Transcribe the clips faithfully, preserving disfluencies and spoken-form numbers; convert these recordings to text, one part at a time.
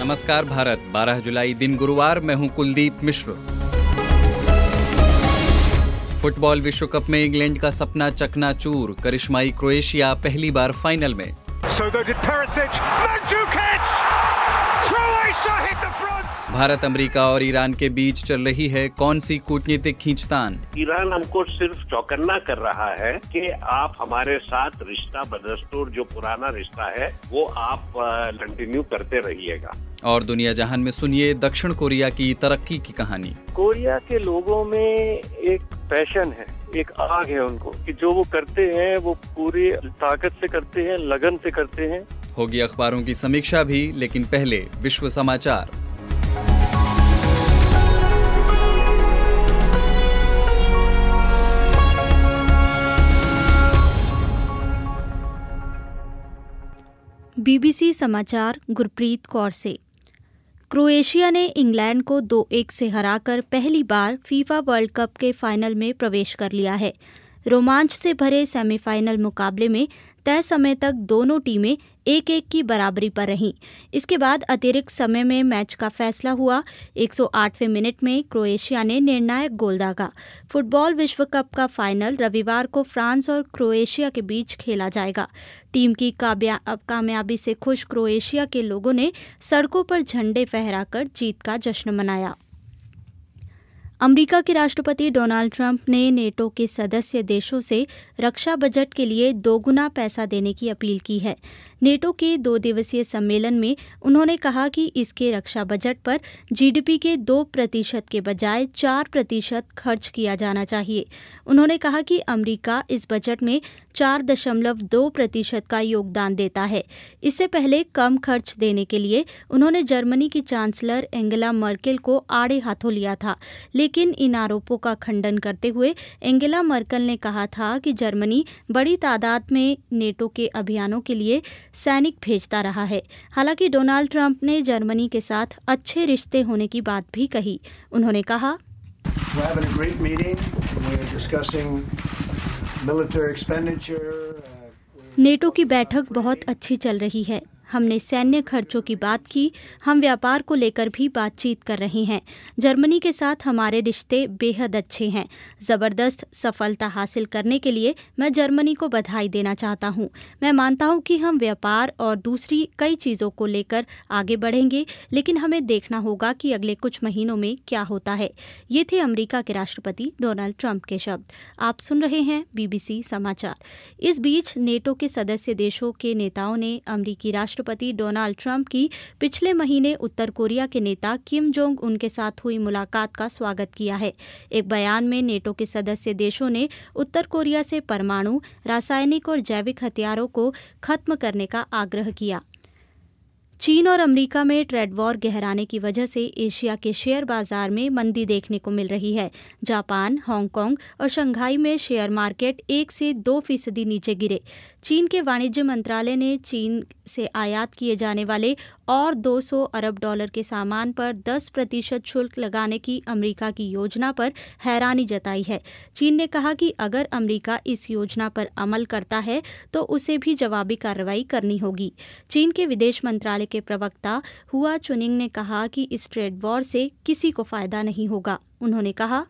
नमस्कार भारत, बारह जुलाई दिन गुरुवार, मैं हूं कुलदीप मिश्र। फुटबॉल विश्व कप में इंग्लैंड का सपना चकनाचूर, करिश्माई क्रोएशिया पहली बार फाइनल में। भारत, अमेरिका और ईरान के बीच चल रही है कौन सी कूटनीतिक खींचतान? ईरान हमको सिर्फ चौकन्ना कर रहा है कि आप हमारे साथ रिश्ता बदस्तूर जो पुराना रिश्ता है वो आप कंटिन्यू करते रहिएगा। और दुनिया जहान में सुनिए दक्षिण कोरिया की तरक्की की कहानी। कोरिया के लोगों में एक पैशन है, एक आग है उनको कि जो वो करते हैं वो पूरी ताकत से करते हैं, लगन से करते हैं। होगी अखबारों की समीक्षा भी, लेकिन पहले विश्व समाचार। बीबीसी समाचार गुरप्रीत कौर से। क्रोएशिया ने इंग्लैंड को दो एक से हराकर पहली बार फीफा वर्ल्ड कप के फाइनल में प्रवेश कर लिया है। रोमांच से भरे सेमीफाइनल मुकाबले में तय समय तक दोनों टीमें एक एक की बराबरी पर रहीं। इसके बाद अतिरिक्त समय में मैच का फैसला हुआ। एक सौ आठवें मिनट में क्रोएशिया ने निर्णायक गोल दागा। फुटबॉल विश्व कप का फाइनल रविवार को फ्रांस और क्रोएशिया के बीच खेला जाएगा। टीम की कामयाबी से खुश क्रोएशिया के लोगों ने सड़कों पर झंडे फहराकर जीत का जश्न मनाया। अमेरिका के राष्ट्रपति डोनाल्ड ट्रंप ने नेटो के सदस्य देशों से रक्षा बजट के लिए दोगुना पैसा देने की अपील की है। नेटो के दो दिवसीय सम्मेलन में उन्होंने कहा कि इसके रक्षा बजट पर जीडीपी के दो प्रतिशत के बजाय चार प्रतिशत खर्च किया जाना चाहिए। उन्होंने कहा कि अमेरिका इस बजट में चार दशमलव दो प्रतिशत का योगदान देता है। इससे पहले कम खर्च देने के लिए उन्होंने जर्मनी की चांसलर एंगेला मर्केल को आड़े हाथों लिया था, लेकिन इन आरोपों का खंडन करते हुए एंगेला मर्केल ने कहा था कि जर्मनी बड़ी तादाद में नेटो के अभियानों के लिए सैनिक भेजता रहा है। हालांकि डोनाल्ड ट्रंप ने जर्मनी के साथ अच्छे रिश्ते होने की बात भी कही। उन्होंने कहा, नेटो की बैठक बहुत अच्छी चल रही है। हमने सैन्य खर्चों की बात की। हम व्यापार को लेकर भी बातचीत कर रहे हैं। जर्मनी के साथ हमारे रिश्ते बेहद अच्छे हैं। ज़बरदस्त सफलता हासिल करने के लिए मैं जर्मनी को बधाई देना चाहता हूं। मैं मानता हूं कि हम व्यापार और दूसरी कई चीज़ों को लेकर आगे बढ़ेंगे, लेकिन हमें देखना होगा कि अगले कुछ महीनों में क्या होता है। ये थे अमेरिका के राष्ट्रपति डोनाल्ड ट्रंप के शब्द। आप सुन रहे हैं बीबीसी समाचार। इस बीच नेटो के सदस्य देशों के नेताओं ने अमेरिकी राष्ट्रपति राष्ट्रपति डोनाल्ड ट्रंप की पिछले महीने उत्तर कोरिया के नेता किम जोंग उन के साथ हुई मुलाकात का स्वागत किया है। एक बयान में नेटो के सदस्य देशों ने उत्तर कोरिया से परमाणु, रासायनिक और जैविक हथियारों को खत्म करने का आग्रह किया। चीन और अमेरिका में ट्रेड वॉर गहराने की वजह से एशिया के शेयर बाजार में मंदी देखने को मिल रही है। जापान, हांगकांग और शंघाई में शेयर मार्केट एक से दो फीसदी नीचे गिरे। चीन के वाणिज्य मंत्रालय ने चीन से आयात किए जाने वाले और दो सौ अरब डॉलर के सामान पर दस प्रतिशत शुल्क लगाने की अमेरिका की योजना पर हैरानी जताई है। चीन ने कहा कि अगर अमेरिका इस योजना पर अमल करता है तो उसे भी जवाबी कार्रवाई करनी होगी। चीन के विदेश मंत्रालय के प्रवक्ता हुआ चुनिंग ने कहा कि इस ट्रेड वॉर से किसी को फायदा नहीं होगा। उन्होंने कहा,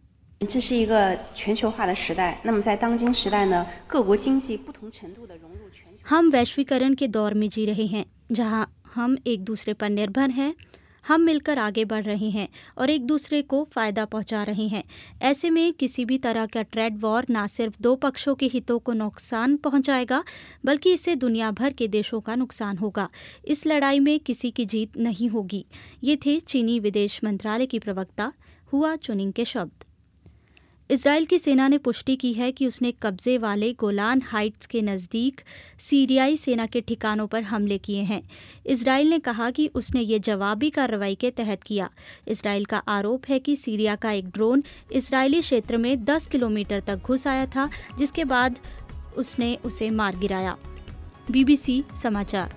हम वैश्वीकरण के दौर में जी रहे हैं, जहां हम एक दूसरे पर निर्भर हैं। हम मिलकर आगे बढ़ रहे हैं और एक दूसरे को फायदा पहुंचा रहे हैं। ऐसे में किसी भी तरह का ट्रेड वॉर न सिर्फ दो पक्षों के हितों को नुकसान पहुंचाएगा, बल्कि इससे दुनिया भर के देशों का नुकसान होगा। इस लड़ाई में किसी की जीत नहीं होगी। ये थे चीनी विदेश मंत्रालय की प्रवक्ता हुआ चुनिंग के शब्द। इजराइल की सेना ने पुष्टि की है कि उसने कब्जे वाले गोलान हाइट्स के नज़दीक सीरियाई सेना के ठिकानों पर हमले किए हैं। इजराइल ने कहा कि उसने ये जवाबी कार्रवाई के तहत किया। इजराइल का आरोप है कि सीरिया का एक ड्रोन इजरायली क्षेत्र में दस किलोमीटर तक घुस आया था, जिसके बाद उसने उसे मार गिराया। बीबीसी समाचार।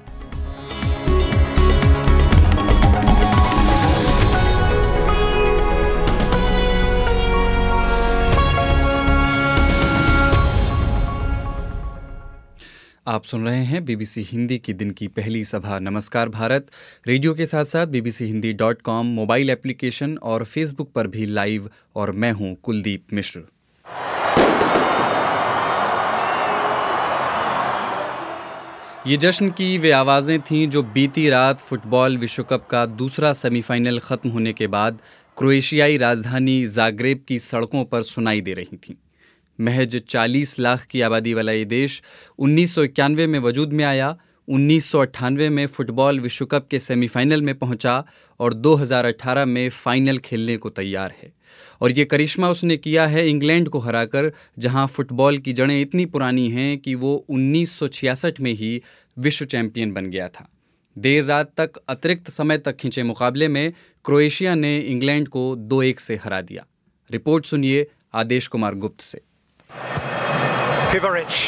आप सुन रहे हैं बीबीसी हिंदी की दिन की पहली सभा नमस्कार भारत। रेडियो के साथ साथ BBC Hindi dot com mobile application और फेसबुक पर भी लाइव, और मैं हूं कुलदीप मिश्र। ये जश्न की वे आवाज़ें थीं जो बीती रात फुटबॉल विश्व कप का दूसरा सेमीफाइनल ख़त्म होने के बाद क्रोएशियाई राजधानी ज़ाग्रेब की सड़कों पर सुनाई दे रही थीं। महज चालीस लाख की आबादी वाला ये देश उन्नीस सौ इक्यानवे में वजूद में आया, उन्नीस सौ अट्ठानवे में फुटबॉल विश्व कप के सेमीफाइनल में पहुंचा और दो हज़ार अठारह में फाइनल खेलने को तैयार है। और ये करिश्मा उसने किया है इंग्लैंड को हराकर, जहां फुटबॉल की जड़ें इतनी पुरानी हैं कि वो उन्नीस सौ छियासठ में ही विश्व चैंपियन बन गया था। देर रात तक अतिरिक्त समय तक खिंचे मुकाबले में क्रोएशिया ने इंग्लैंड को दो एक से हरा दिया। रिपोर्ट सुनिए आदेश कुमार गुप्त से। Pivaric.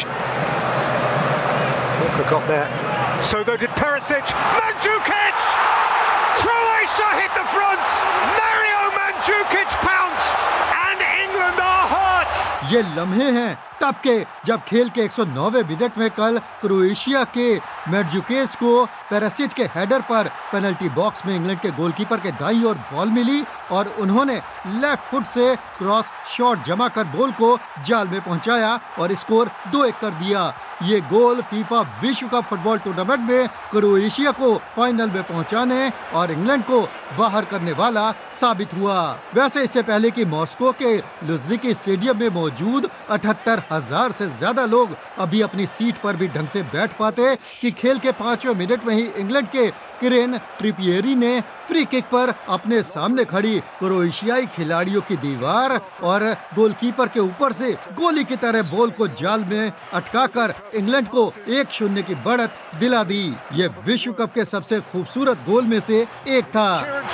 Walker got there. So though did Perisic. Mandzukic! Croatia hit the front. Mario Mandzukic pounced. And England are hurt. ये लम्हे हैं तब के जब खेल के एक सौ नौवें मिनट में कल क्रोएशिया के मैंड्जुकिच को पेरिसिच के हेडर पर पेनल्टी बॉक्स में इंग्लैंड के गोलकीपर के दाईं ओर बॉल मिली और उन्होंने लेफ्ट फुट से क्रॉस शॉट जमा कर बॉल को जाल में पहुंचाया और स्कोर दो एक कर दिया। ये गोल फीफा विश्व कप फुटबॉल टूर्नामेंट में क्रोएशिया को फाइनल में पहुंचाने और इंग्लैंड को बाहर करने वाला साबित हुआ। वैसे इससे पहले कि मॉस्को के लुझनिकी स्टेडियम में मौजूद अठहत्तर हजार से ज्यादा लोग अभी अपनी सीट पर भी ढंग से बैठ पाते कि खेल के पांचवें मिनट में ही इंग्लैंड के किरेन ट्रिपियरी ने फ्री किक पर अपने सामने खड़ी क्रोएशियाई खिलाड़ियों की दीवार और गोलकीपर के ऊपर से गोली की तरह बॉल को जाल में अटकाकर इंग्लैंड को एक शून्य की बढ़त दिला दी। ये विश्व कप के सबसे खूबसूरत गोल में से एक था।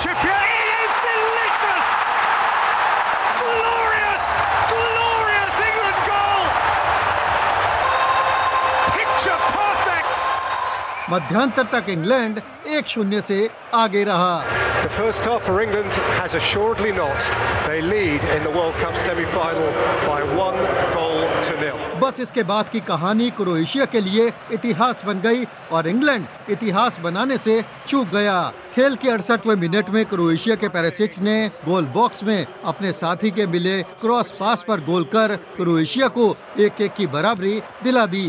मध्यांतर तक इंग्लैंड एक शून्य से आगे रहा। The first half for England has assuredly not. They lead in the World Cup semi-final by one goal to nil. बस इसके बाद की कहानी क्रोएशिया के लिए इतिहास बन गई और इंग्लैंड इतिहास बनाने से चूक गया। खेल के अड़सठवें मिनट में क्रोएशिया के पेरिसिच ने गोल बॉक्स में अपने साथी के मिले क्रॉस पास पर गोल कर क्रोएशिया को एक एक की बराबरी दिला दी।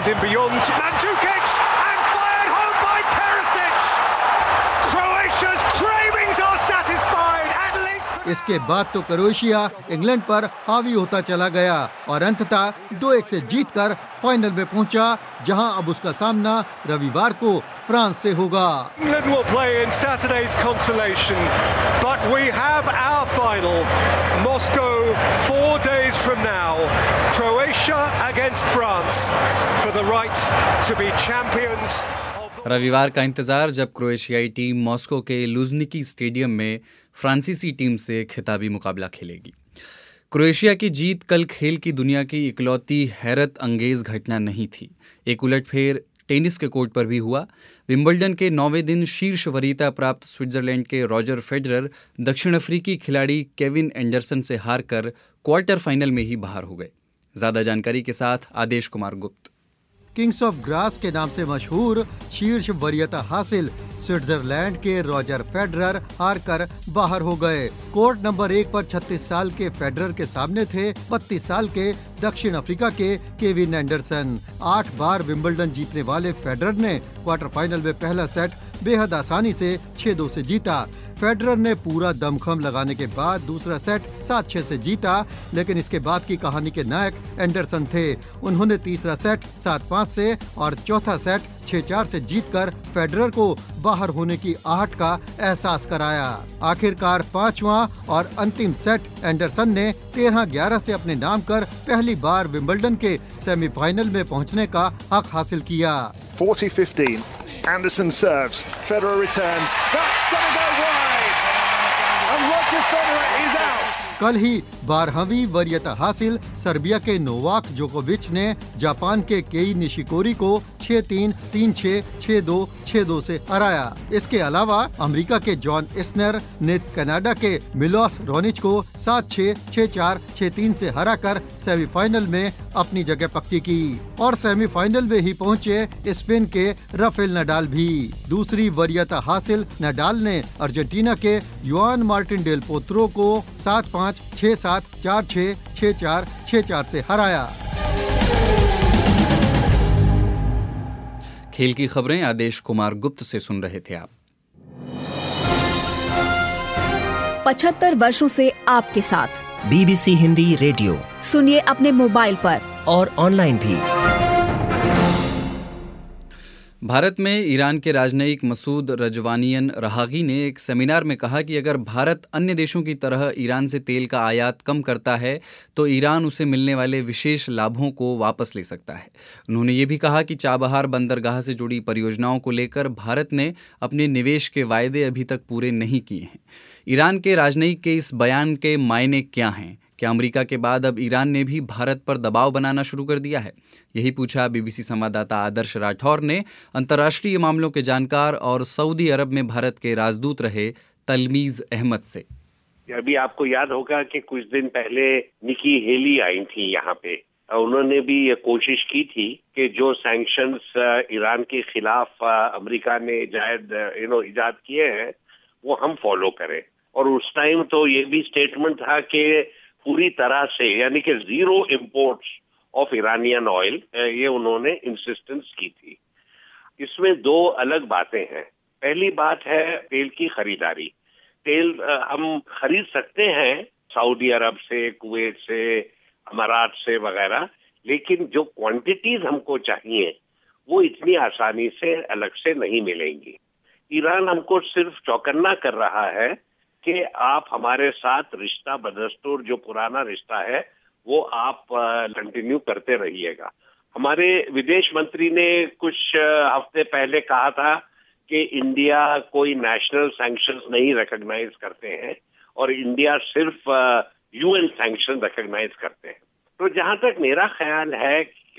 इसके बाद तो क्रोएशिया इंग्लैंड पर हावी होता चला गया और अंततः दो एक से जीतकर फाइनल में पहुंचा, जहां अब उसका सामना रविवार को फ्रांस से होगा। England will play in Saturday's consolation, but we have our final. Moscow four days from now. Croatia against France for the right to be champions. रविवार का इंतजार जब क्रोएशियाई टीम मॉस्को के लुझनिकी स्टेडियम में फ्रांसीसी टीम से खिताबी मुकाबला खेलेगी। क्रोएशिया की जीत कल खेल की दुनिया की इकलौती हैरत अंगेज घटना नहीं थी। एक उलटफेर टेनिस के कोर्ट पर भी हुआ। विंबलडन के नौवें दिन शीर्ष वरीयता प्राप्त स्विट्जरलैंड के रॉजर फेडरर दक्षिण अफ्रीकी खिलाड़ी केविन एंडरसन से हारकर क्वार्टर फाइनल में ही बाहर हो गए। ज्यादा जानकारी के साथ आदेश कुमार गुप्त। किंग्स ऑफ ग्रास के नाम से मशहूर शीर्ष वरीयता हासिल स्विट्जरलैंड के रॉजर फेडरर हारकर बाहर हो गए। कोर्ट नंबर एक पर छत्तीस साल के फेडरर के सामने थे बत्तीस साल के दक्षिण अफ्रीका के केविन एंडरसन। आठ बार विंबलडन जीतने वाले फेडरर ने क्वार्टर फाइनल में पहला सेट बेहद आसानी से छह दो से जीता। फेडरर ने पूरा दमखम लगाने के बाद दूसरा सेट सात छह से जीता, लेकिन इसके बाद की कहानी के नायक एंडरसन थे। उन्होंने तीसरा सेट सात पाँच से और चौथा सेट छह चार से जीतकर फेडरर को बाहर होने की आहट का एहसास कराया। आखिरकार पांचवा और अंतिम सेट एंडरसन ने तेरह ग्यारह से अपने नाम कर पहली बार विंबलडन के सेमीफाइनल में पहुंचने का हक हासिल किया। forty fifteen Anderson serves, Federer returns, that's gonna go wide, and Roger Federer is out. कल ही बारहवीं वरीयता हासिल सर्बिया के नोवाक जोकोविच ने जापान के केई निशिकोरी को छह तीन, तीन छह, छह दो, छह दो से हराया। इसके अलावा अमेरिका के जॉन इस्नर ने कनाडा के मिलोस रोनिच को सात छह, छह चार, छह तीन से हराकर सेमीफाइनल में अपनी जगह पक्की की और सेमीफाइनल में ही पहुंचे स्पेन के राफेल नडाल भी। दूसरी वरीयता हासिल नडाल ने अर्जेंटीना के युआन मार्टिन डेल पोत्रो को सात पाँच, छह सात, चार छह, छह चार, छह चार से हराया। खेल की खबरें आदेश कुमार गुप्त से सुन रहे थे आप। पचहत्तर वर्षों से आपके साथ बीबीसी हिंदी रेडियो सुनिए अपने मोबाइल पर और ऑनलाइन भी। भारत में ईरान के राजनयिक मसूद रजवानियन रहागी ने एक सेमिनार में कहा कि अगर भारत अन्य देशों की तरह ईरान से तेल का आयात कम करता है तो ईरान उसे मिलने वाले विशेष लाभों को वापस ले सकता है। उन्होंने ये भी कहा कि चाबहार बंदरगाह से जुड़ी परियोजनाओं को लेकर भारत ने अपने निवेश के वायदे अभी तक पूरे नहीं किए हैं। ईरान के राजनयिक के इस बयान के मायने क्या हैं? क्या अमेरिका के बाद अब ईरान ने भी भारत पर दबाव बनाना शुरू कर दिया है? यही पूछा बीबीसी संवाददाता आदर्श राठौर ने अंतर्राष्ट्रीय मामलों के जानकार और सऊदी अरब में भारत के राजदूत रहे तलमीज अहमद से। अभी आपको याद होगा कि कुछ दिन पहले निकी हेली आई थी यहाँ पे। उन्होंने भी ये कोशिश की थी कि जो सैंक्शंस ईरान के खिलाफ अमेरिका ने जायद यू नो इजाद किए हैं वो हम फॉलो करें। और उस टाइम तो ये भी स्टेटमेंट था कि पूरी तरह से यानी कि zero imports of Iranian oil, ये उन्होंने इंसिस्टेंस की थी। इसमें दो अलग बातें हैं। पहली बात है तेल की खरीदारी। तेल हम खरीद सकते हैं सऊदी अरब से, कुवैत से, अमारात से वगैरह, लेकिन जो क्वांटिटीज हमको चाहिए वो इतनी आसानी से अलग से नहीं मिलेंगी। ईरान हमको सिर्फ चौकन्ना कर रहा है कि आप हमारे साथ रिश्ता बदस्तूर जो पुराना रिश्ता है वो आप कंटिन्यू करते रहिएगा। हमारे विदेश मंत्री ने कुछ हफ्ते पहले कहा था कि इंडिया कोई नेशनल सैंक्शंस नहीं रिकॉग्नाइज करते हैं और इंडिया सिर्फ यूएन सैंक्शन रिकॉग्नाइज करते हैं। तो जहां तक मेरा ख्याल है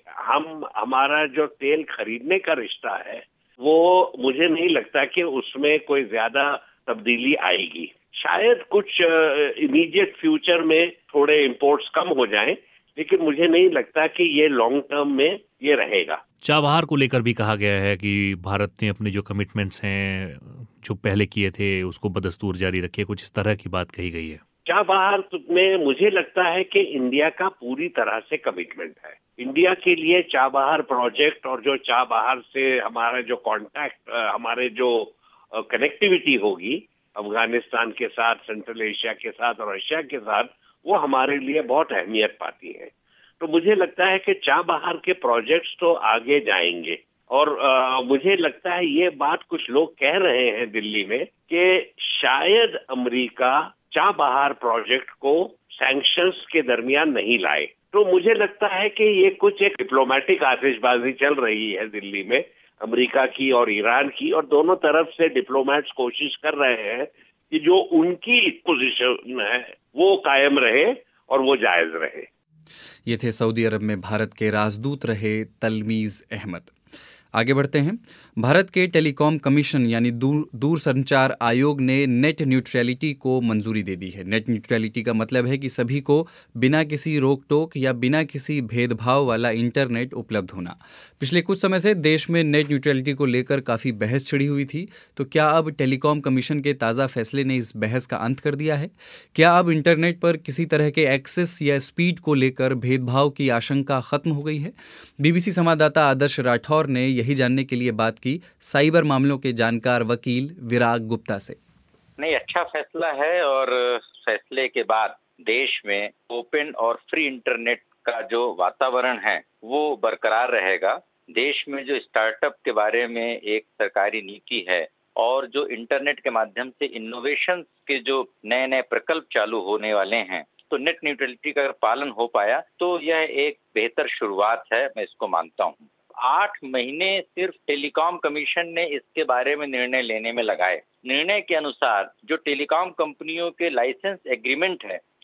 हम हमारा जो तेल खरीदने का रिश्ता है वो मुझे नहीं लगता कि उसमें कोई ज्यादा तब्दीली आएगी। शायद कुछ इमीडिएट फ्यूचर में थोड़े इंपोर्ट्स कम हो जाएं, लेकिन मुझे नहीं लगता कि ये लॉन्ग टर्म में ये रहेगा। चाबहार को लेकर भी कहा गया है कि भारत ने अपने जो कमिटमेंट्स हैं जो पहले किए थे उसको बदस्तूर जारी रखे, कुछ इस तरह की बात कही गई है। चाबहार में मुझे लगता है कि इंडिया का पूरी तरह से कमिटमेंट है। इंडिया के लिए चाबहार प्रोजेक्ट और जो चाबहार से हमारा जो कॉन्टैक्ट, हमारे जो कनेक्टिविटी होगी अफगानिस्तान के साथ, सेंट्रल एशिया के साथ और रशिया के साथ, वो हमारे लिए बहुत अहमियत पाती है। तो मुझे लगता है कि चाबहार के प्रोजेक्ट्स तो आगे जाएंगे और आ, मुझे लगता है ये बात कुछ लोग कह रहे हैं दिल्ली में कि शायद अमेरिका चाबहार प्रोजेक्ट को सैंक्शंस के दरमियान नहीं लाए। तो मुझे लगता है कि ये कुछ एक डिप्लोमेटिक आतिशबाजी चल रही है दिल्ली में, अमेरिका की और ईरान की, और दोनों तरफ से डिप्लोमेट्स कोशिश कर रहे हैं कि जो उनकी पोजीशन है वो कायम रहे और वो जायज रहे। ये थे सऊदी अरब में भारत के राजदूत रहे तलमीज अहमद। आगे बढ़ते हैं। भारत के टेलीकॉम कमीशन यानी दूर दूरसंचार आयोग ने नेट न्यूट्रलिटी को मंजूरी दे दी है। नेट न्यूट्रलिटी का मतलब है कि सभी को बिना किसी रोक टोक या बिना किसी भेदभाव वाला इंटरनेट उपलब्ध होना। पिछले कुछ समय से देश में नेट न्यूट्रलिटी को लेकर काफ़ी बहस छिड़ी हुई थी, तो क्या अब टेलीकॉम कमीशन के ताज़ा फैसले ने इस बहस का अंत कर दिया है? क्या अब इंटरनेट पर किसी तरह के एक्सेस या स्पीड को लेकर भेदभाव की आशंका खत्म हो गई है? बीबीसी संवाददाता आदर्श राठौर ने यही जानने के लिए बात की साइबर मामलों के जानकार वकील विराग गुप्ता से। नहीं, अच्छा फैसला है और फैसले के बाद देश में ओपन और फ्री इंटरनेट का जो वातावरण है वो बरकरार रहेगा। देश में जो स्टार्टअप के बारे में एक सरकारी नीति है और जो इंटरनेट के माध्यम से इनोवेशन के जो नए नए प्रकल्प चालू होने वाले हैं, तो नेट न्यूट्रलिटी का अगर पालन हो पाया तो यह एक बेहतर शुरुआत है, मैं इसको मानता हूँ। आठ महीने सिर्फ टेलीकॉम कमीशन ने इसके बारे में निर्णय लेने में लगाए। निर्णय के अनुसार जो टेलीकॉम कंपनियों के लाइसेंस एग्रीमेंट है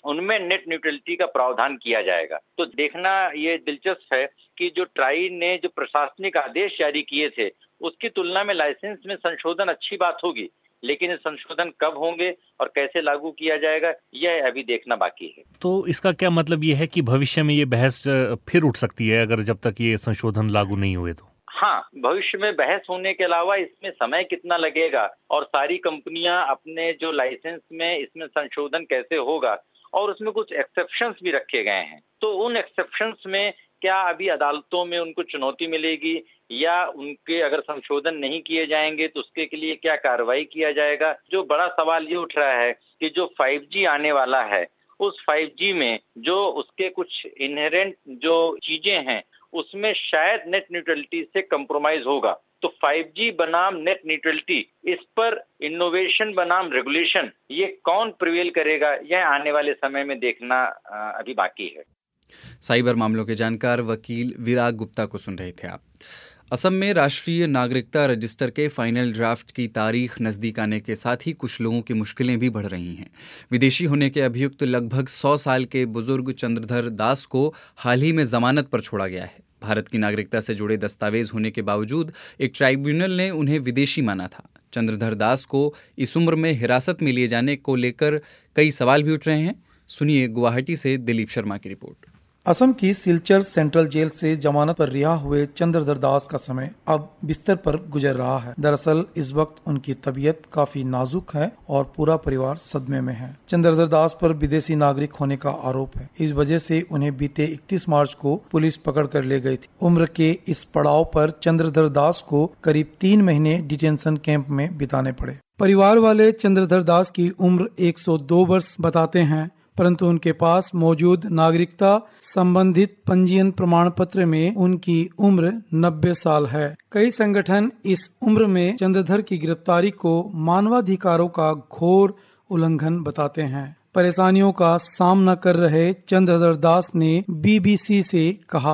उनमें नेट न्यूट्रलिटी का प्रावधान किया जाएगा। तो देखना ये दिलचस्प है कि जो ट्राई ने जो प्रशासनिक आदेश जारी किए थे उसकी तुलना में लाइसेंस में संशोधन अच्छी बात होगी, लेकिन ये संशोधन कब होंगे और कैसे लागू किया जाएगा यह अभी देखना बाकी है। तो इसका क्या मतलब ये है कि भविष्य में ये बहस फिर उठ सकती है अगर जब तक ये संशोधन लागू नहीं हुए तो? हाँ, भविष्य में बहस होने के अलावा इसमें समय कितना लगेगा और सारी कंपनियां अपने जो लाइसेंस में इसमें संशोधन कैसे होगा, और उसमें कुछ एक्सेप्शंस भी रखे गए हैं। तो उन एक्सेप्शंस में क्या अभी अदालतों में उनको चुनौती मिलेगी या उनके अगर संशोधन नहीं किए जाएंगे तो उसके के लिए क्या कार्रवाई किया जाएगा। जो बड़ा सवाल ये उठ रहा है कि जो फाइव जी आने वाला है उस फाइव जी में जो उसके कुछ इनहेरेंट जो चीजें हैं उसमें शायद नेट न्यूट्रलिटी से कंप्रोमाइज होगा। तो फाइव जी बनाम नेट न्यूट्रलिटी, इस पर इनोवेशन बनाम रेगुलेशन, ये कौन प्रिवेल करेगा यह आने वाले समय में देखना अभी बाकी है। साइबर मामलों के जानकार वकील विराग गुप्ता को सुन रहे थे आप। असम में राष्ट्रीय नागरिकता रजिस्टर के फाइनल ड्राफ्ट की तारीख नज़दीक आने के साथ ही कुछ लोगों की मुश्किलें भी बढ़ रही हैं। विदेशी होने के अभियुक्त लगभग सौ साल के बुजुर्ग चंद्रधर दास को हाल ही में जमानत पर छोड़ा गया है। भारत की नागरिकता से जुड़े दस्तावेज होने के बावजूद एक ट्राइब्यूनल ने उन्हें विदेशी माना था। चंद्रधर दास को इस उम्र में हिरासत में लिए जाने को लेकर कई सवाल भी उठ रहे हैं। सुनिए गुवाहाटी से दिलीप शर्मा की रिपोर्ट। असम की सिलचर सेंट्रल जेल से जमानत पर रिहा हुए चंद्रधर दास का समय अब बिस्तर पर गुजर रहा है। दरअसल इस वक्त उनकी तबीयत काफी नाजुक है और पूरा परिवार सदमे में है। चंद्रधर दास पर विदेशी नागरिक होने का आरोप है। इस वजह से उन्हें बीते इकतीस मार्च को पुलिस पकड़ कर ले गई थी। उम्र के इस पड़ाव पर चंद्रधर दास को करीब तीन महीने डिटेंशन कैंप में बिताने पड़े। परिवार वाले चंद्रधर दास की उम्र एक सौ दो वर्ष बताते हैं, परंतु उनके पास मौजूद नागरिकता संबंधित पंजीयन प्रमाण पत्र में उनकी उम्र नब्बे साल है। कई संगठन इस उम्र में चंद्रधर की गिरफ्तारी को मानवाधिकारों का घोर उल्लंघन बताते हैं। परेशानियों का सामना कर रहे चंद्रधर दास ने बीबीसी से कहा,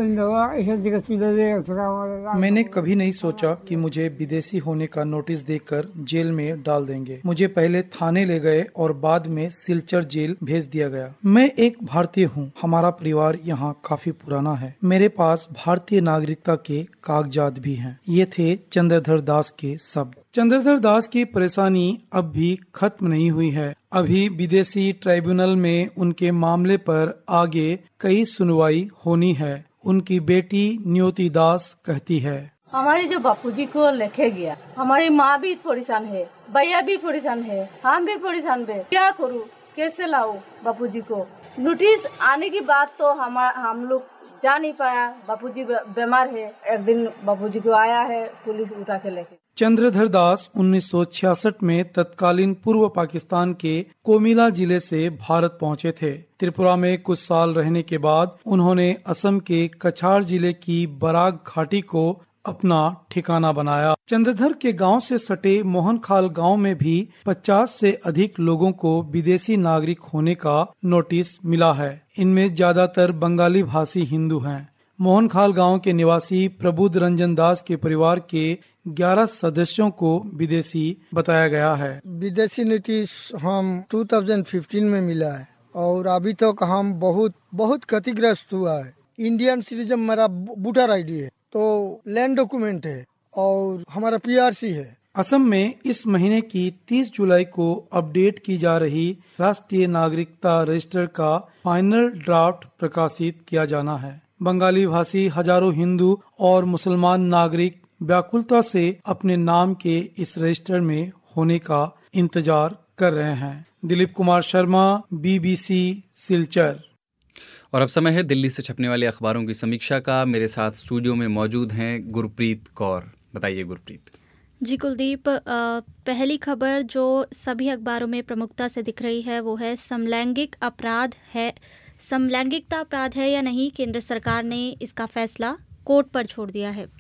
मैंने कभी नहीं सोचा कि मुझे विदेशी होने का नोटिस देकर जेल में डाल देंगे। मुझे पहले थाने ले गए और बाद में सिलचर जेल भेज दिया गया। मैं एक भारतीय हूँ। हमारा परिवार यहाँ काफी पुराना है। मेरे पास भारतीय नागरिकता के कागजात भी हैं। ये थे चंद्रधर दास के शब्द। चंद्रधर दास की परेशानी अब भी खत्म नहीं हुई है। अभी विदेशी ट्राइब्यूनल में उनके मामले पर आगे कई सुनवाई होनी है। उनकी बेटी न्योति दास कहती है, हमारे जो बापूजी को लेके गया, हमारी माँ भी परेशान है, भैया भी परेशान है, हम भी परेशान है। क्या करूँ, कैसे लाऊं बापूजी को? नोटिस आने की बात तो हम हम लोग जा नहीं पाया। बापूजी बीमार है। एक दिन बापूजी को आया है पुलिस उठा के लेके। चंद्रधर दास उन्नीस सौ छियासठ में तत्कालीन पूर्व पाकिस्तान के कोमिला जिले से भारत पहुंचे थे। त्रिपुरा में कुछ साल रहने के बाद उन्होंने असम के कछार जिले की बराग घाटी को अपना ठिकाना बनाया। चंद्रधर के गांव से सटे मोहनखाल गांव में भी पचास से अधिक लोगों को विदेशी नागरिक होने का नोटिस मिला है। इनमें ज्यादातर बंगाली भाषी हिंदू हैं। मोहनखाल गांव के निवासी प्रबुद्ध रंजन दास के परिवार के ग्यारह सदस्यों को विदेशी बताया गया है। विदेशी नोटिस हम दो हज़ार पंद्रह में मिला है और अभी तक तो हम बहुत बहुत क्षतिग्रस्त हुआ है। इंडियन सिटीजन मेरा वोटर आईडी है, तो लैंड डॉक्यूमेंट है और हमारा पीआरसी है। असम में इस महीने की तीस जुलाई को अपडेट की जा रही राष्ट्रीय नागरिकता रजिस्टर का फाइनल ड्राफ्ट प्रकाशित किया जाना है। बंगाली भाषी हजारों हिंदू और मुसलमान नागरिक व्याकुलता से अपने नाम के इस रजिस्टर में होने का इंतजार कर रहे हैं। दिलीप कुमार शर्मा, बीबीसी सिलचर। और अब समय है दिल्ली से छपने वाले अखबारों की समीक्षा का। मेरे साथ स्टूडियो में मौजूद हैं गुरप्रीत कौर। बताइए गुरप्रीत। जी कुलदीप, पहली खबर जो सभी अखबारों में प्रमुखता से दिख रही है वो है समलैंगिक अपराध है समलैंगिकता अपराध है या नहीं, केंद्र सरकार ने इसका फैसला कोर्ट पर छोड़ दिया है।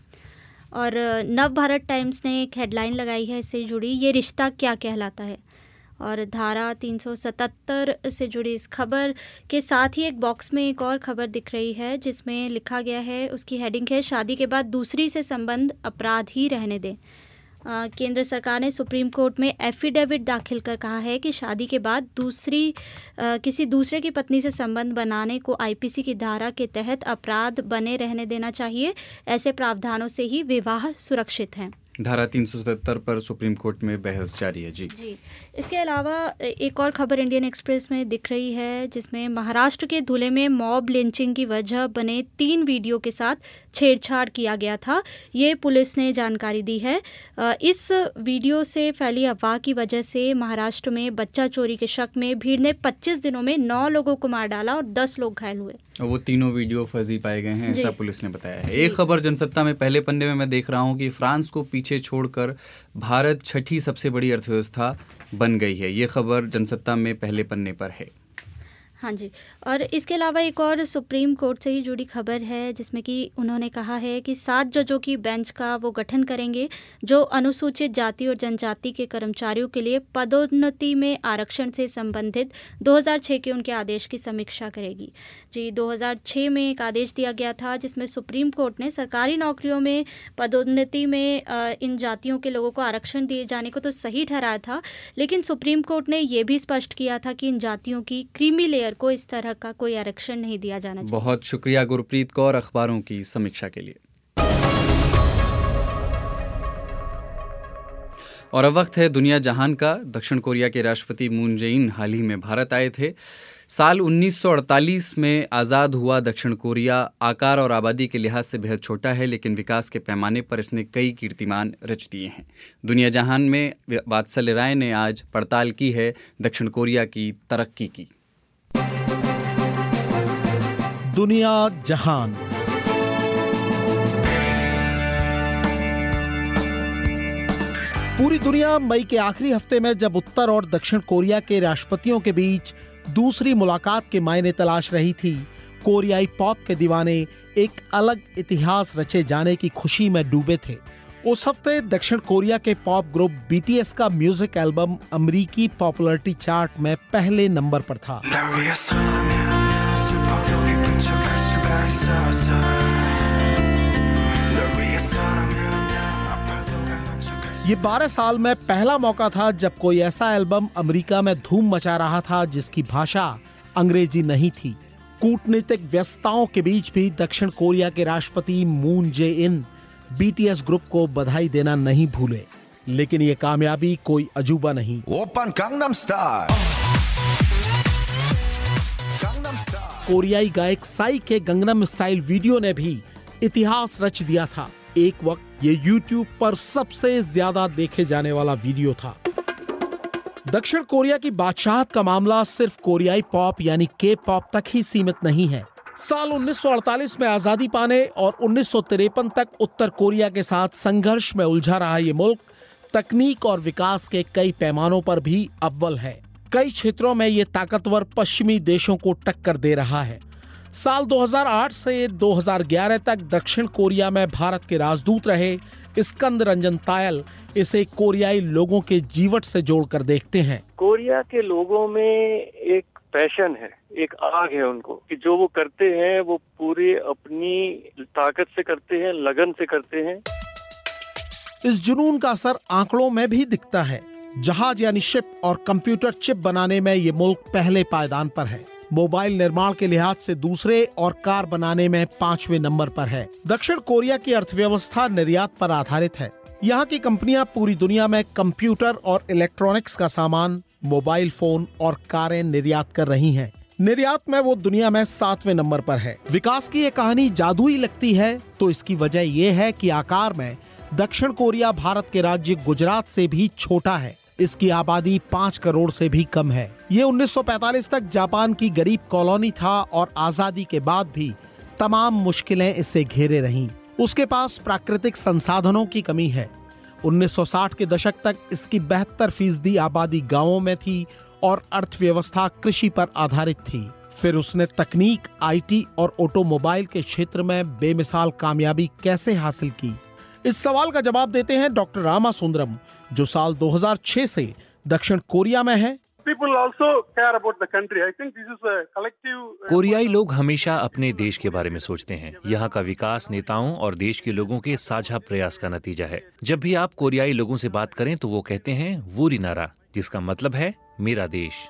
और नव भारत टाइम्स ने एक हेडलाइन लगाई है इससे जुड़ी, ये रिश्ता क्या कहलाता है। और धारा तीन सौ सतहत्तर से जुड़ी इस खबर के साथ ही एक बॉक्स में एक और खबर दिख रही है जिसमें लिखा गया है, उसकी हेडिंग है शादी के बाद दूसरी से संबंध अपराध ही रहने दें। केंद्र सरकार ने सुप्रीम कोर्ट में एफिडेविट दाखिल कर कहा है कि शादी के बाद दूसरी आ, किसी दूसरे की पत्नी से संबंध बनाने को आईपीसी की धारा के तहत अपराध बने रहने देना चाहिए। ऐसे प्रावधानों से ही विवाह सुरक्षित हैं। धारा तीन सौ सत्तर पर सुप्रीम कोर्ट में बहस जारी है। जी जी इसके अलावा एक और खबर इंडियन एक्सप्रेस में दिख रही है, जिसमें महाराष्ट्र के धुले में मॉब लिंचिंग की वजह बने तीन वीडियो के साथ छेड़छाड़ किया गया था। ये पुलिस ने जानकारी दी है। इस वीडियो से फैली अफवाह की वजह से महाराष्ट्र में बच्चा चोरी के शक में भीड़ ने पच्चीस दिनों में नौ लोगों को मार डाला और दस लोग घायल हुए। वो तीनों वीडियो फर्जी पाए गए हैं, ऐसा पुलिस ने बताया है। एक खबर जनसत्ता में पहले पन्ने में मैं देख रहा हूँ कि फ्रांस को पीछे छोड़कर भारत छठी सबसे बड़ी अर्थव्यवस्था बन गई है। ये खबर जनसत्ता में पहले पन्ने पर है। हाँ जी, और इसके अलावा एक और सुप्रीम कोर्ट से ही जुड़ी खबर है, जिसमें कि उन्होंने कहा है कि सात जजों की बेंच का वो गठन करेंगे जो अनुसूचित जाति और जनजाति के कर्मचारियों के लिए पदोन्नति में आरक्षण से संबंधित दो हज़ार छह के उनके आदेश की समीक्षा करेगी। जी दो हज़ार छह में एक आदेश दिया गया था जिसमें सुप्रीम कोर्ट ने सरकारी नौकरियों में पदोन्नति में इन जातियों के लोगों को आरक्षण दिए जाने को तो सही ठहराया था, लेकिन सुप्रीम कोर्ट ने यह भी स्पष्ट किया था कि इन जातियों की क्रीमी लेयर को इस तरह का कोई आरक्षण नहीं दिया जाना चाहिए। बहुत शुक्रिया गुरप्रीत कौर अखबारों की समीक्षा के लिए। और अब वक्त है दुनिया जहान का। दक्षिण कोरिया के राष्ट्रपति मून जे-इन हाल ही में भारत आए थे। साल उन्नीस सौ अड़तालीस में आज़ाद हुआ दक्षिण कोरिया आकार और आबादी के लिहाज से बेहद छोटा है, लेकिन विकास के पैमाने पर इसने कई कीर्तिमान रच दिए हैं। दुनिया जहान में वात्सल्य राय ने आज पड़ताल की है दक्षिण कोरिया की तरक्की की। दुनिया जहान। पूरी दुनिया मई के आखिरी हफ्ते में जब उत्तर और दक्षिण कोरिया के राष्ट्रपतियों के बीच दूसरी मुलाकात के मायने तलाश रही थी, कोरियाई पॉप के दीवाने एक अलग इतिहास रचे जाने की खुशी में डूबे थे। उस हफ्ते दक्षिण कोरिया के पॉप ग्रुप बीटीएस का म्यूजिक एल्बम अमेरिकी पॉपुलैरिटी चार्ट में पहले नंबर पर था। ये बारह साल में पहला मौका था जब कोई ऐसा एल्बम अमेरिका में धूम मचा रहा था जिसकी भाषा अंग्रेजी नहीं थी। कूटनीतिक व्यस्तताओं के बीच भी दक्षिण कोरिया के राष्ट्रपति मून जे-इन बीटीएस ग्रुप को बधाई देना नहीं भूले। लेकिन ये कामयाबी कोई अजूबा नहीं। Oppan Gangnam style. कोरियाई गायक साई के गंगनम स्टाइल वीडियो ने भी इतिहास रच दिया था। एक वक्त ये यूट्यूब पर सबसे ज्यादा देखे जाने वाला वीडियो था। दक्षिण कोरिया की बादशाहत का मामला सिर्फ कोरियाई पॉप यानी के पॉप तक ही सीमित नहीं है। साल उन्नीस सौ अड़तालीस में आजादी पाने और उन्नीस सौ तिरपन तक उत्तर कोरिया के साथ संघर्ष में उलझा रहा ये मुल्क तकनीक और विकास के कई पैमानों पर भी अव्वल है। कई क्षेत्रों में ये ताकतवर पश्चिमी देशों को टक्कर दे रहा है। साल दो हज़ार आठ से दो हज़ार ग्यारह तक दक्षिण कोरिया में भारत के राजदूत रहे स्कंद रंजन तायल इसे कोरियाई लोगों के जीवट से जोड़कर देखते हैं। कोरिया के लोगों में एक पैशन है, एक आग है उनको कि जो वो करते हैं वो पूरी अपनी ताकत से करते हैं, लगन से करते हैं। इस जुनून का असर आंकड़ों में भी दिखता है। जहाज यानी शिप और कंप्यूटर चिप बनाने में ये मुल्क पहले पायदान पर है। मोबाइल निर्माण के लिहाज से दूसरे और कार बनाने में पांचवें नंबर पर है। दक्षिण कोरिया की अर्थव्यवस्था निर्यात पर आधारित है। यहाँ की कंपनियां पूरी दुनिया में कंप्यूटर और इलेक्ट्रॉनिक्स का सामान, मोबाइल फोन और कारें निर्यात कर रही हैं। निर्यात में वो दुनिया में सातवें नंबर पर है। विकास की ये कहानी जादुई लगती है तो इसकी वजह ये है कि आकार में दक्षिण कोरिया भारत के राज्य गुजरात से भी छोटा है। इसकी आबादी पाँच करोड़ से भी कम है। ये उन्नीस सौ पैंतालीस तक जापान की गरीब कॉलोनी था और आजादी के बाद भी तमाम मुश्किलें इससे घेरे रहीं। उसके पास प्राकृतिक संसाधनों की कमी है। उन्नीस सौ साठ के दशक तक इसकी बहत्तर फीसदी आबादी गांवों में थी और अर्थव्यवस्था कृषि पर आधारित थी। फिर उसने तकनीक, आईटी और ऑटोमोबाइल के क्षेत्र में बेमिसाल कामयाबी कैसे हासिल की? इस सवाल का जवाब देते हैं डॉक्टर रामा सुंदरम, जो साल दो हज़ार छह से दक्षिण कोरिया में है। people also care about the country. I think this is a collective. कोरियाई लोग हमेशा अपने देश के बारे में सोचते हैं। यहाँ का विकास नेताओं और देश के लोगों के साझा प्रयास का नतीजा है। जब भी आप कोरियाई लोगों से बात करें तो वो कहते हैं वूरी नारा, जिसका मतलब है मेरा देश।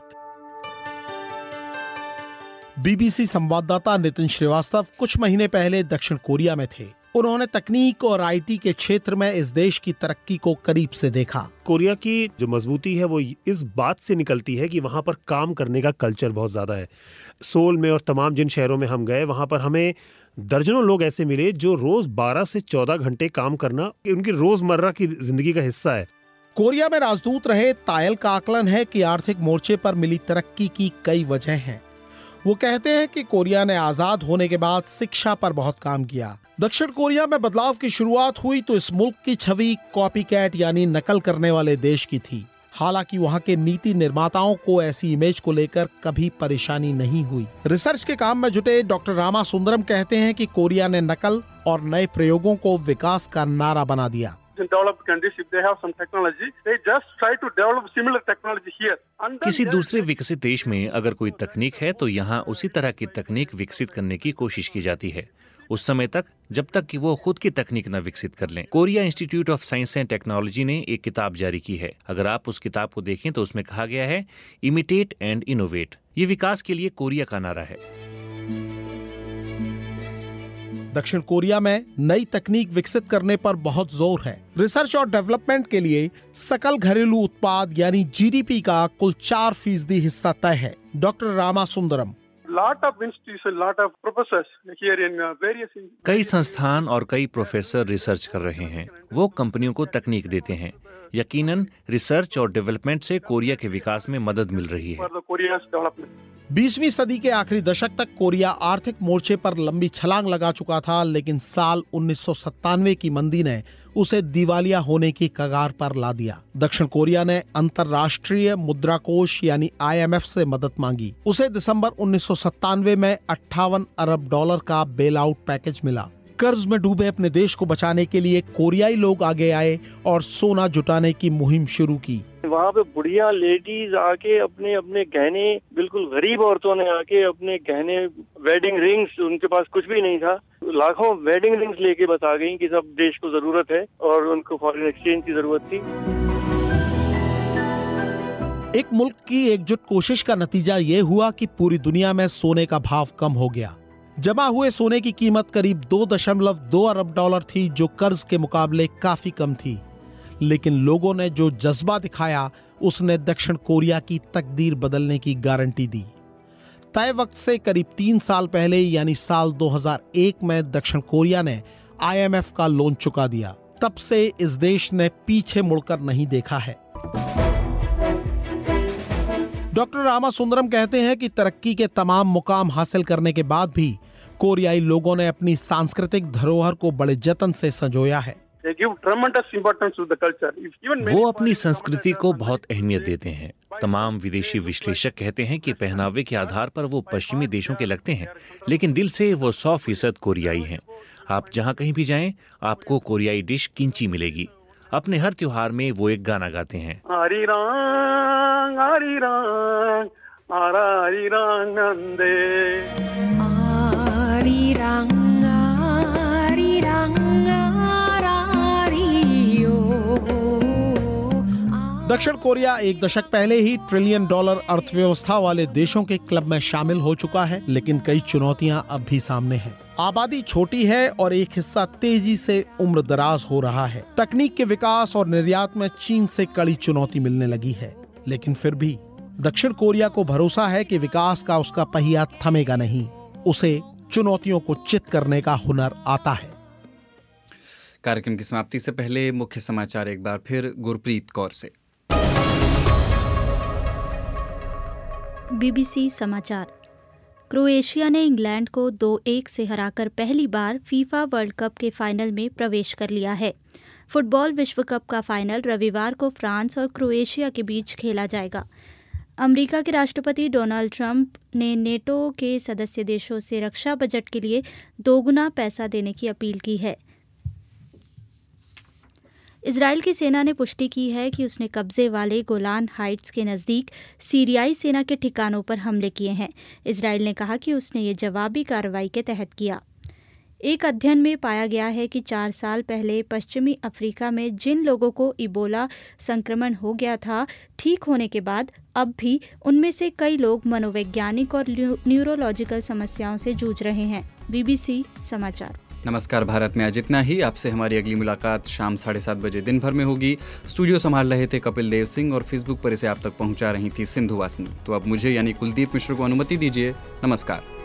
बीबीसी संवाददाता नितिन श्रीवास्तव कुछ महीने पहले दक्षिण कोरिया में थे। उन्होंने तकनीक और आईटी के क्षेत्र में इस देश की तरक्की को करीब से देखा। कोरिया की जो मजबूती है वो इस बात से निकलती है कि वहाँ पर काम करने का कल्चर बहुत ज़्यादा है। सोल में और तमाम जिन शहरों में हम गए वहाँ पर हमें दर्जनों लोग ऐसे मिले जो रोज बारह से चौदह घंटे काम करना उनकी रोजमर्रा की जिंदगी का हिस्सा है। कोरिया में राजदूत रहे तायल का आकलन है कि आर्थिक मोर्चे पर मिली तरक्की की कई वजह हैं। वो कहते हैं कि कोरिया ने आजाद होने के बाद शिक्षा पर बहुत काम किया। दक्षिण कोरिया में बदलाव की शुरुआत हुई तो इस मुल्क की छवि कॉपी कैट यानी नकल करने वाले देश की थी। हालांकि वहाँ के नीति निर्माताओं को ऐसी इमेज को लेकर कभी परेशानी नहीं हुई। रिसर्च के काम में जुटे डॉक्टर रामा सुंदरम कहते हैं कि कोरिया ने नकल और नए प्रयोगों को विकास का नारा बना दिया। किसी दूसरे विकसित देश में अगर कोई तकनीक है तो यहाँ उसी तरह की तकनीक विकसित करने की कोशिश की जाती है, उस समय तक जब तक कि वो खुद की तकनीक न विकसित कर लें। Korea Institute of Science and Technology ने एक किताब जारी की है। अगर आप उस किताब को देखें तो उसमें कहा गया है इमिटेट एंड इनोवेट। ये विकास के लिए कोरिया का नारा है। दक्षिण कोरिया में नई तकनीक विकसित करने पर बहुत जोर है। रिसर्च और डेवलपमेंट के लिए सकल घरेलू उत्पाद यानी जीडीपी का कुल चार फीसदी हिस्सा तय है। Doctor Rama Sundaram lot of institutions, lot of professors here in various. कई संस्थान और कई प्रोफेसर रिसर्च कर रहे हैं। वो कंपनियों को तकनीक देते हैं। यकीनन रिसर्च और डेवलपमेंट से कोरिया के विकास में मदद मिल रही है। बीसवीं सदी के आखिरी दशक तक कोरिया आर्थिक मोर्चे पर लंबी छलांग लगा चुका था, लेकिन साल उन्नीस सौ सत्तानवे की मंदी ने उसे दिवालिया होने की कगार पर ला दिया। दक्षिण कोरिया ने अंतर्राष्ट्रीय मुद्रा कोष यानी आई एम एफ से मदद मांगी। उसे दिसंबर उन्नीस सौ सत्तानवे में अट्ठावन अरब डॉलर का बेल आउट पैकेज मिला। कर्ज में डूबे अपने देश को बचाने के लिए कोरियाई लोग आगे आए और सोना जुटाने की मुहिम शुरू की। वहाँ पे बुढ़िया लेडीज आके अपने अपने गहने, बिल्कुल गरीब औरतों ने आके अपने गहने, वेडिंग रिंग्स, उनके पास कुछ भी नहीं था, लाखों वेडिंग रिंग्स लेके बता गई कि सब देश को जरूरत है और उनको फॉरेन एक्सचेंज की जरूरत थी। एक मुल्क की एकजुट कोशिश का नतीजा ये हुआ कि पूरी दुनिया में सोने का भाव कम हो गया। जमा हुए सोने की कीमत करीब दो दशमलव दो अरब डॉलर थी, जो कर्ज के मुकाबले काफी कम थी। लेकिन लोगों ने जो जज्बा दिखाया उसने दक्षिण कोरिया की तकदीर बदलने की गारंटी दी। तय वक्त से करीब तीन साल पहले यानी साल दो हज़ार एक में दक्षिण कोरिया ने आई एम एफ का लोन चुका दिया। तब से इस देश ने पीछे मुड़कर नहीं देखा है। डॉक्टर रामा सुंदरम कहते हैं कि तरक्की के तमाम मुकाम हासिल करने के बाद भी कोरियाई लोगों ने अपनी सांस्कृतिक धरोहर को बड़े जतन से संजोया है। वो अपनी संस्कृति को बहुत अहमियत देते हैं। तमाम विदेशी विश्लेषक कहते हैं कि पहनावे के आधार पर वो पश्चिमी देशों के लगते हैं, लेकिन दिल से वो सौ फीसद कोरियाई हैं। आप जहाँ कहीं भी जाएं, आपको कोरियाई डिश किंची मिलेगी। अपने हर त्योहार में वो एक गाना गाते हैं। आरी रंग, आरी रंग, आरा आरी रंग नंदे। आरी रंग, आरी रंग, दक्षिण कोरिया एक दशक पहले ही ट्रिलियन डॉलर अर्थव्यवस्था वाले देशों के क्लब में शामिल हो चुका है, लेकिन कई चुनौतियां अब भी सामने हैं। आबादी छोटी है और एक हिस्सा तेजी से उम्र दराज हो रहा है। तकनीक के विकास और निर्यात में चीन से कड़ी चुनौती मिलने लगी है, लेकिन फिर भी दक्षिण कोरिया को भरोसा है कि विकास का उसका पहिया थमेगा नहीं। उसे चुनौतियों को चित करने का हुनर आता है। कार्यक्रम की समाप्ति से पहले मुख्य समाचार एक बार फिर गुरप्रीत कौर से। बीबीसी समाचार। क्रोएशिया ने इंग्लैंड को दो एक से हराकर पहली बार फीफा वर्ल्ड कप के फाइनल में प्रवेश कर लिया है। फुटबॉल विश्व कप का फाइनल रविवार को फ्रांस और क्रोएशिया के बीच खेला जाएगा। अमेरिका के राष्ट्रपति डोनाल्ड ट्रंप ने नेटो के सदस्य देशों से रक्षा बजट के लिए दोगुना पैसा देने की अपील की है। इजराइल की सेना ने पुष्टि की है कि उसने कब्जे वाले गोलान हाइट्स के नज़दीक सीरियाई सेना के ठिकानों पर हमले किए हैं। इजराइल ने कहा कि उसने ये जवाबी कार्रवाई के तहत किया। एक अध्ययन में पाया गया है कि चार साल पहले पश्चिमी अफ्रीका में जिन लोगों को इबोला संक्रमण हो गया था, ठीक होने के बाद अब भी उनमें से कई लोग मनोवैज्ञानिक और न्यूरोलॉजिकल समस्याओं से जूझ रहे हैं। बीबीसी समाचार। नमस्कार भारत में आज इतना ही। आपसे हमारी अगली मुलाकात शाम साढ़े सात बजे दिन भर में होगी। स्टूडियो संभाल रहे थे कपिल देव सिंह और फेसबुक पर इसे आप तक पहुंचा रही थी सिंधु वासनी। तो अब मुझे यानी कुलदीप मिश्र को अनुमति दीजिए। नमस्कार।